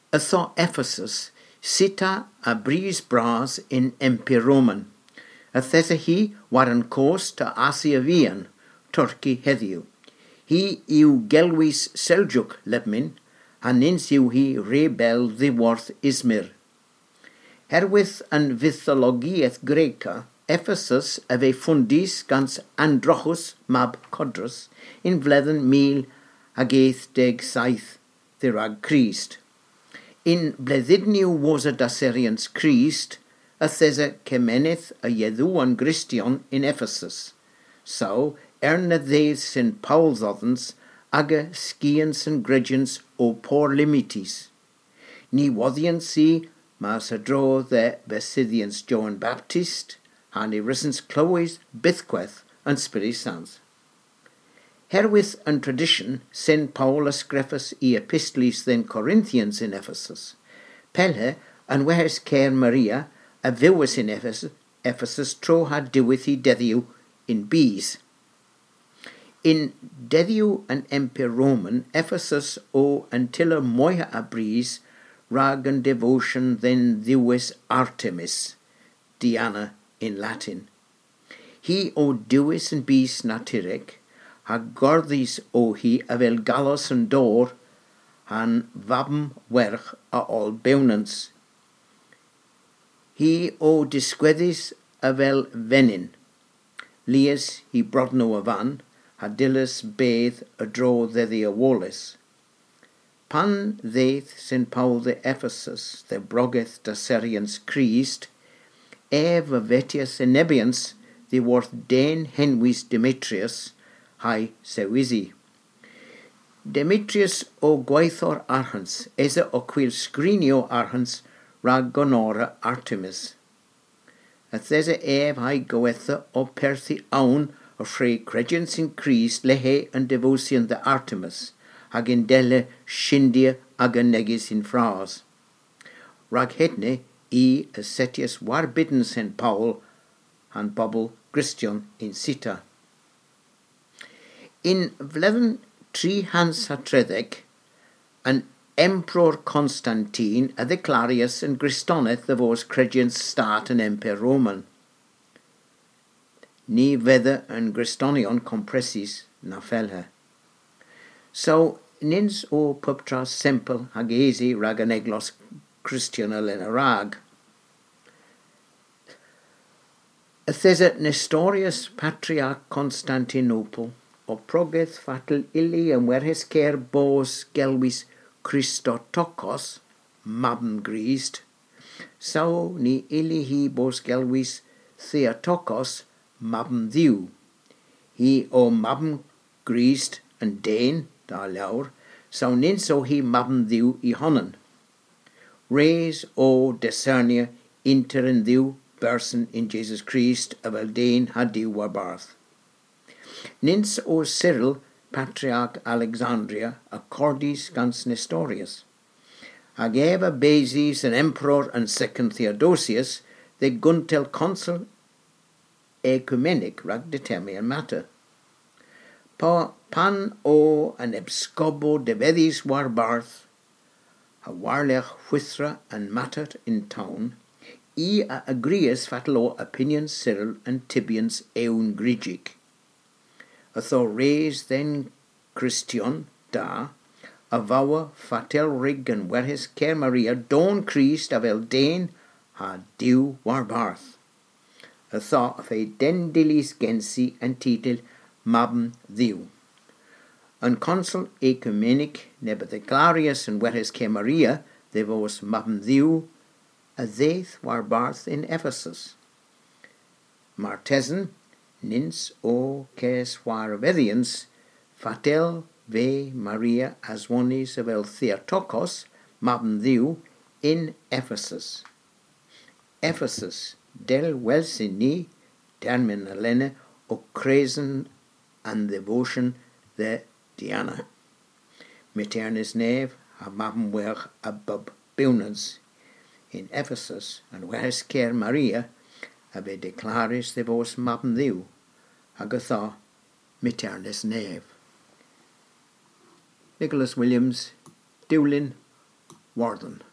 Ytho Ephesus, sita a bris bras in Empiroman. A thesa hi war yn cos ta Asia Fian, Turkey heddiw. Hi yw gelwys Seljuk lebmin, a nins yw hi rebel ddiworth Izmir. Herwydd yn fythologiaeth Greca, Ephesus a fe ffundis gans Androchus mab Codrus in fledden 1087 ddirag Christ. In bleddydniw was a daserians Christ, a thesa cemeneth a yedduan Christian in Ephesus. So, erne ddeith sy'n Paul ddoddens, aga skian sy'n gredians o por limitis. Ni woddian si, mas a dro the besyddians John Baptist, han i rysens Clywys bythqueth yn Spyri Sans. Herwydd yn tradition, St. Paul ysgreffus I epistlis then Corinthians in Ephesus. Pelle yn wehes Caer Maria a fywys in Ephesus tro ha diwyth I deddiw in Bees. In deddiw yn Empire Roman, Ephesus o antilla moiha a bris rag yn devotion then ddiwys Artemis, Diana in Latin. Hi o diwys yn Bees naturic, ha gordis o hi a fel galos yn dor, han fabm werch a ol bewnans. Hi o disgweddis a fel fenin. Lies hi brodno a fan, ha dilys bedd a dro ddeddi a walis. Pan ddeith St. Paul de Ephesus, the brogeth da serians Christ, a vetius enebians, the worth den henwys Demetrius, hai sewisi. Demetrius o gwaithor arhans, esa o quil scrinio arhans, rag gonora Artemis. A thesa hai goetha o perthi aun o frey credians in Christ lehe and devotion the Artemis, hag in dele shindia aga negis in fras. Rag hedne I ascetius war bidden St. Paul and Bobble Christian in Sita. In vleven 330 an Emperor Constantine a declarius and Christoneth the vos credians start an Emperor Roman. Ni vedder and Christonion compressis na felhe. So nins o puptra simple hagesi raganeglos Christianal in a rag. Athesa Nestorius Patriarch Constantinople o progeth fatal illi and werhes cer bos gelwis Christotokos mabn grist. So ni illi hi bos gelwis Theotokos mabn ddiw. Hi o mabn grist and Dane da lawr, so nins o hi mabn ddiw I honan. Res o discernia inter in ddiw person in Jesus Christ a fel Dane ha diw war barth. Nins o Cyril, Patriarch Alexandria, a cordis gans Nestorius. Ag eva Besis an emperor and second Theodosius, the guntel consul ecumenic rag determian matter. Pan o an ebscobo de vedis war barth, a warlech whithra and mattered in town, I a agrees fatal o opinions Cyril and Tibians eun grigic. Atho res then Christian da, a vawa fatel rig and werhes Caer Maria don Christ avel Dane ha diw war barth. Atho of a dendilis gensi and titel mabn ddiw. An consul ecumenic Nebethelarius and werhes Caer Maria, they was mabn ddiw, a ddeith war barth in Ephesus. Martesan, nins o ces war vedians, fatel ve Maria aswonis avel Theotokos, mabn ddiw, in Ephesus. Ephesus, del welsin ni, termin alene, o cresen and devotion the Diana. Meternis neve, ha mabn werch abub bewnans, in Ephesus, and wheres Caer Maria, have declaris de vos mabn ddiw, agatha meternis neve. Nicholas Williams, Dewlin, worden.